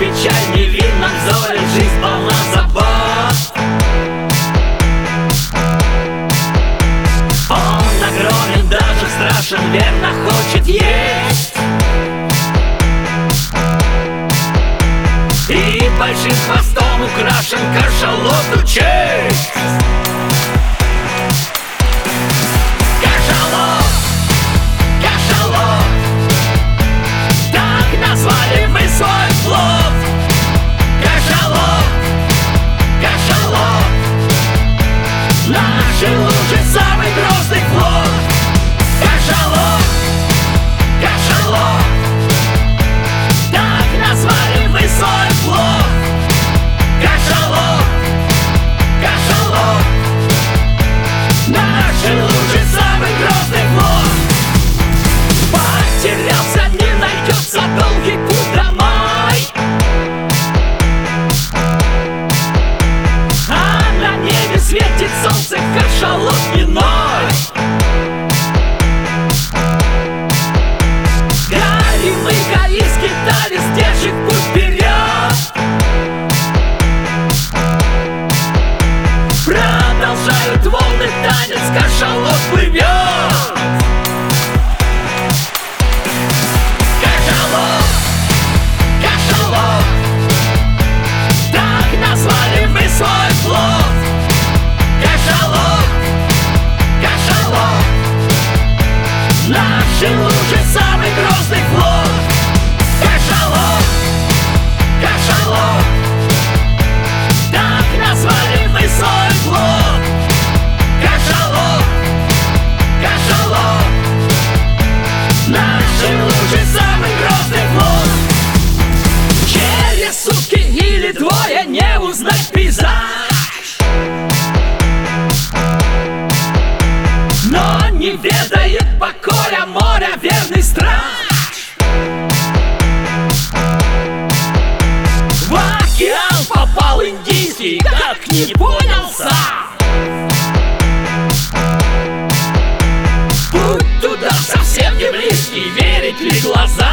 печаль невинном взоре, жизнь полна забот. Он огромен, даже страшен, верно хочет есть. И большим хвостом украшен кашалоту честь. Наши лужи самый грозный плод. Кашалот, кашалот, так назвали мы свой плод. Кашалот, кашалот, наши лужи самый грозный плод. Потерялся, не найдется, долгий путь домой. А на небе светит солнце, кашалот иной. Горим мы, гори, скитались, держит путь вперед. Продолжают волны танец, кашалот плывет. Кашалот, кашалот, так назвали мы свой плод. Кашалот, кашалот, наши лужи самый грозный плод. Кашалот, кашалот, так назвали мы свой плод. Кашалот, кашалот, наши лужи самый грозный плод. Через сутки или двое не узнать пейзаж. Но не ведает покоя моря верный страж. В океан попал Индийский, как не понял сам. Путь туда совсем не близкий, верить ли глаза?